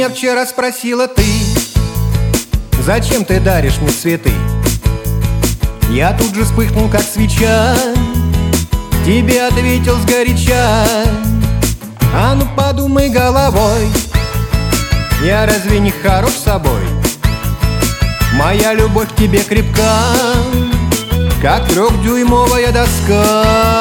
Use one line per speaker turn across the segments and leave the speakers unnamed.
меня вчера спросила ты: зачем ты даришь мне цветы? Я тут же вспыхнул, как свеча, тебе ответил сгоряча: а ну подумай головой, я разве не хорош собой? Моя любовь к тебе крепка, как 3-дюймовая доска.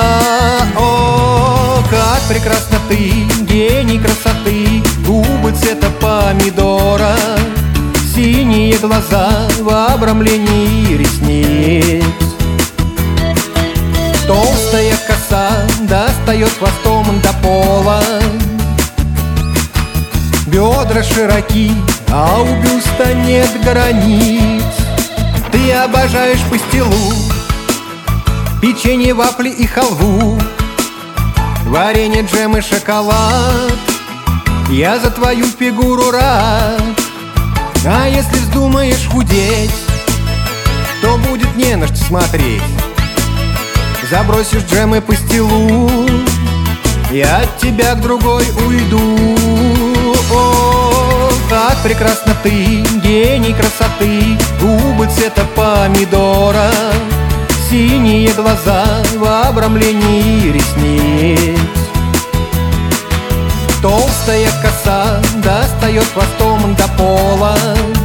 О, как прекрасна ты, гений красоты, губы цвета помидора, синие глаза в обрамлении ресниц. Толстая коса достает хвостом до пола, бедра широки, а у бюста нет границ. Ты обожаешь пастилу, печенье, вафли и халву, варенье, джем и шоколад. Я за твою фигуру рад. А если вздумаешь худеть, то будет не на что смотреть. Забросишь джем и пастилу, я от тебя к другой уйду. О, как прекрасна ты, гений красоты, губы цвета помидора, синие глаза в обрамлении ресниц. Толстая коса достает хвостом до пола,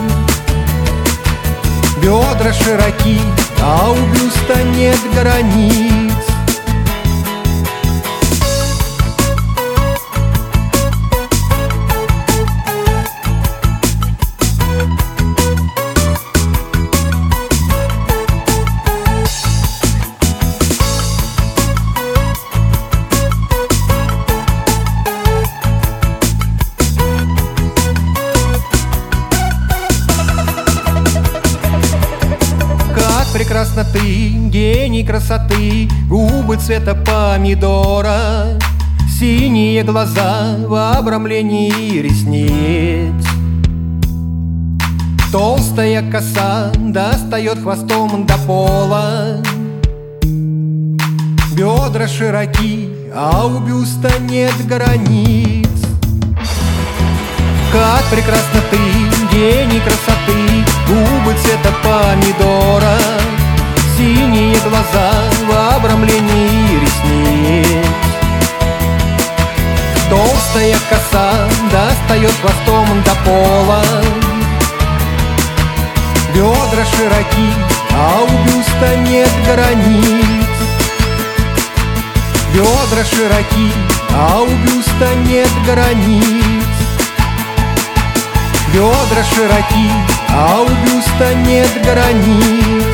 бедра широки, а у бюста нет границ. Прекрасна ты, гений красоты, губы цвета помидора, синие глаза в обрамлении ресниц. Толстая коса достает хвостом до пола, бедра широки, а у бюста нет границ. Как прекрасна ты, гений красоты, губы цвета помидора, синие глаза в обрамлении ресниц. Толстая коса достает хвостом до пола, бедра широки, а у бюста нет границ. Бедра широки, а у бюста нет границ. Бедра широки, а у бюста нет границ.